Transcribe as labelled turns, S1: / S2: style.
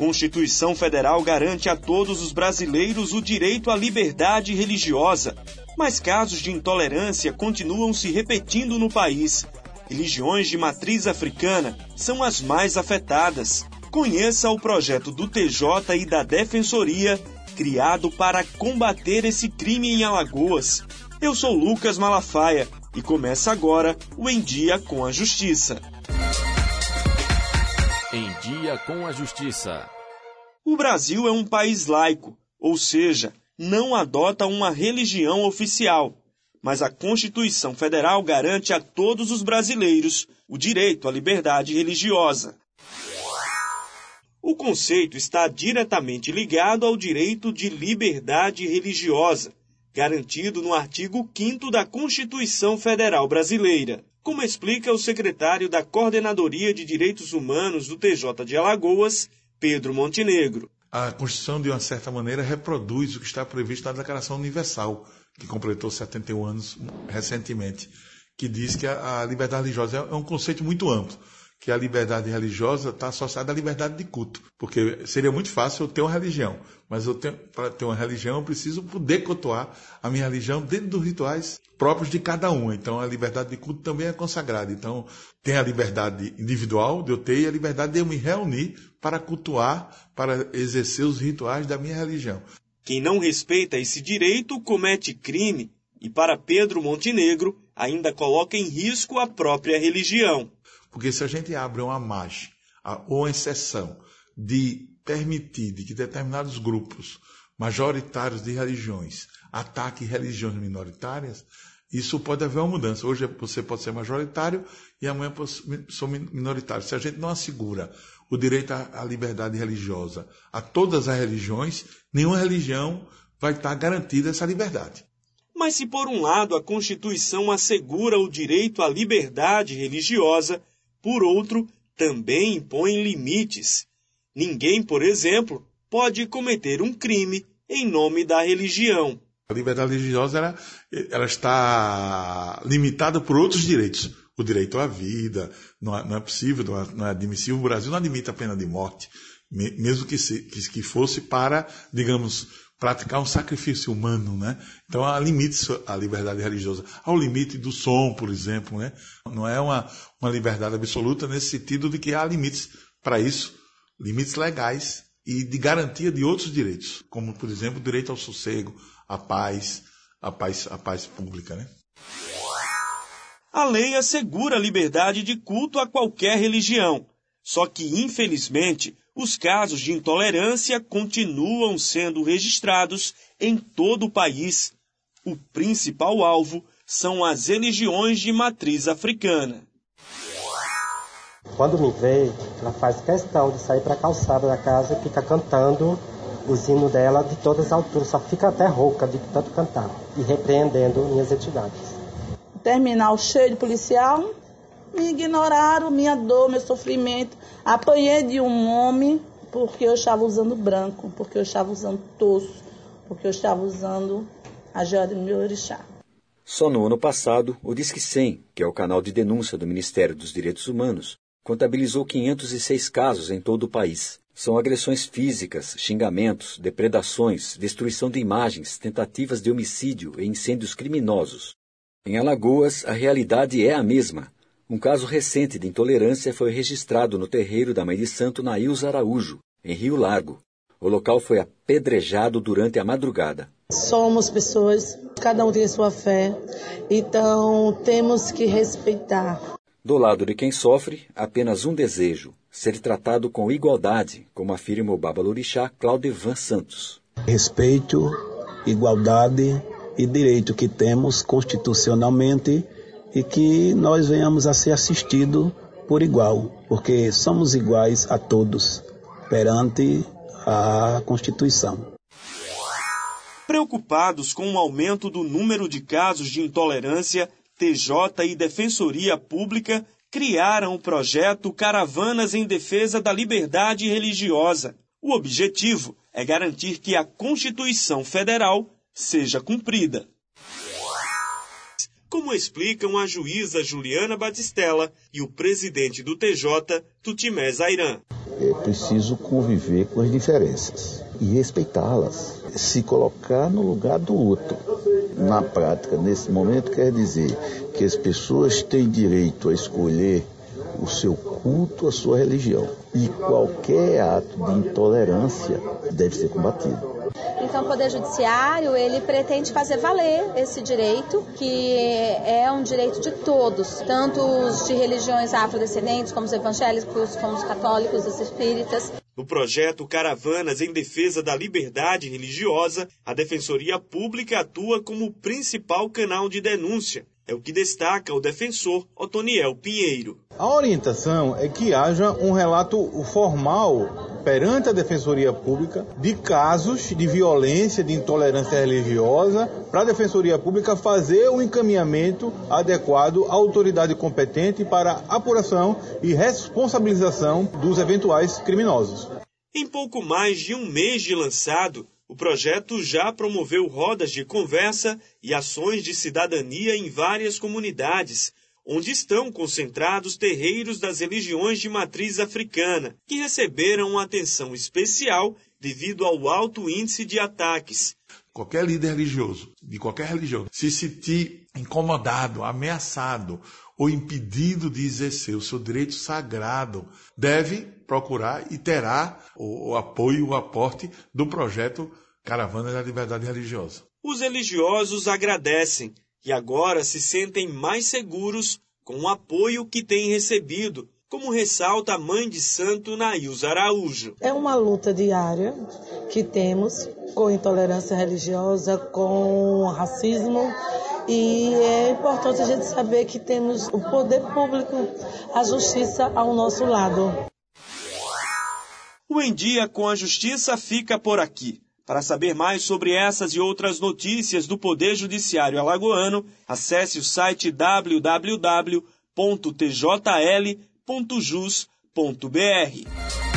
S1: Constituição Federal garante a todos os brasileiros o direito à liberdade religiosa, mas casos de intolerância continuam se repetindo no país. Religiões de matriz africana são as mais afetadas. Conheça o projeto do TJ e da Defensoria, criado para combater esse crime em Alagoas. Eu sou Lucas Malafaia e começa agora o Em Dia com a Justiça.
S2: Em Dia com a Justiça.
S1: O Brasil é um país laico, ou seja, não adota uma religião oficial, mas a Constituição Federal garante a todos os brasileiros o direito à liberdade religiosa. O conceito está diretamente ligado ao direito de liberdade religiosa, garantido no artigo 5º da Constituição Federal Brasileira, como explica o secretário da Coordenadoria de Direitos Humanos do TJ de Alagoas, Pedro Montenegro.
S3: A Constituição, de uma certa maneira, reproduz o que está previsto na Declaração Universal, que completou 71 anos recentemente, que diz que a liberdade religiosa é um conceito muito amplo, que a liberdade religiosa está associada à liberdade de culto, porque seria muito fácil eu ter uma religião, mas para ter uma religião eu preciso poder cultuar a minha religião dentro dos rituais próprios de cada um. Então a liberdade de culto também é consagrada. Então tem a liberdade individual de eu ter e a liberdade de eu me reunir para cultuar, para exercer os rituais da minha religião.
S1: Quem não respeita esse direito comete crime e, para Pedro Montenegro, ainda coloca em risco a própria religião.
S3: Porque se a gente abre uma margem ou uma exceção de permitir de que determinados grupos majoritários de religiões ataquem religiões minoritárias, isso pode haver uma mudança. Hoje você pode ser majoritário e amanhã sou minoritário. Se a gente não assegura o direito à liberdade religiosa a todas as religiões, nenhuma religião vai estar garantida essa liberdade.
S1: Mas se por um lado a Constituição assegura o direito à liberdade religiosa, por outro, também impõe limites. Ninguém, por exemplo, pode cometer um crime em nome da religião.
S3: A liberdade religiosa ela está limitada por outros direitos. O direito à vida, não é possível, não é admissível. O Brasil não admite a pena de morte, mesmo que fosse para, digamos, praticar um sacrifício humano, né? Então há limites à liberdade religiosa. Há o limite do som, por exemplo, né? Não é uma liberdade absoluta nesse sentido de que há limites para isso, limites legais e de garantia de outros direitos, como, por exemplo, o direito ao sossego, à paz pública, né?
S1: A lei assegura a liberdade de culto a qualquer religião, só que, infelizmente, os casos de intolerância continuam sendo registrados em todo o país. O principal alvo são as religiões de matriz africana.
S4: Quando me vê, ela faz questão de sair para a calçada da casa e fica cantando os hinos dela de todas as alturas, só fica até rouca de tanto cantar e repreendendo minhas entidades.
S5: Terminal cheio de policial, me ignoraram, minha dor, meu sofrimento. Apanhei de um homem porque eu estava usando branco, porque eu estava usando torso, porque eu estava usando a joia do meu orixá.
S6: Só no ano passado, o Disque 100, que é o canal de denúncia do Ministério dos Direitos Humanos, contabilizou 506 casos em todo o país. São agressões físicas, xingamentos, depredações, destruição de imagens, tentativas de homicídio e incêndios criminosos. Em Alagoas, a realidade é a mesma. Um caso recente de intolerância foi registrado no terreiro da Mãe de Santo Nailza Araújo, em Rio Largo. O local foi apedrejado durante a madrugada.
S5: Somos pessoas, cada um tem sua fé, então temos que respeitar.
S6: Do lado de quem sofre, apenas um desejo: ser tratado com igualdade, como afirma o babalorixá Claudevan Santos.
S7: Respeito, igualdade e direito que temos constitucionalmente e que nós venhamos a ser assistidos por igual, porque somos iguais a todos perante a Constituição.
S1: Preocupados com o aumento do número de casos de intolerância, TJ e Defensoria Pública criaram o projeto Caravanas em Defesa da Liberdade Religiosa. O objetivo é garantir que a Constituição Federal seja cumprida. como explicam a juíza Juliana Batistella e o presidente do TJ, Tutimé Zairan.
S8: É preciso conviver com as diferenças e respeitá-las, se colocar no lugar do outro. Na prática, nesse momento, quer dizer que as pessoas têm direito a escolher o seu culto, a sua religião. E qualquer ato de intolerância deve ser combatido.
S9: Então, o Poder Judiciário, ele pretende fazer valer esse direito, que é um direito de todos, tanto os de religiões afrodescendentes, como os evangélicos, como os católicos, os espíritas.
S1: No projeto Caravanas em Defesa da Liberdade Religiosa, a Defensoria Pública atua como principal canal de denúncia. É o que destaca o defensor Otoniel Pinheiro.
S10: A orientação é que haja um relato formal perante a Defensoria Pública de casos de violência, de intolerância religiosa, para a Defensoria Pública fazer o encaminhamento adequado à autoridade competente para apuração e responsabilização dos eventuais criminosos.
S1: Em pouco mais de um mês de lançado, o projeto já promoveu rodas de conversa e ações de cidadania em várias comunidades, onde estão concentrados terreiros das religiões de matriz africana, que receberam uma atenção especial devido ao alto índice de ataques.
S3: Qualquer líder religioso, de qualquer religião, se sentir incomodado, ameaçado ou impedido de exercer o seu direito sagrado, deve procurar e terá o apoio, o aporte do projeto Caravanas da Liberdade Religiosa.
S1: Os religiosos agradecem e agora se sentem mais seguros com o apoio que têm recebido, como ressalta a mãe de santo Nailza Araújo.
S5: É uma luta diária que temos com intolerância religiosa, com racismo, e é importante a gente saber que temos o poder público, a justiça ao nosso lado.
S1: O Em Dia com a Justiça fica por aqui. Para saber mais sobre essas e outras notícias do Poder Judiciário alagoano, acesse o site www.tjl.jus.br.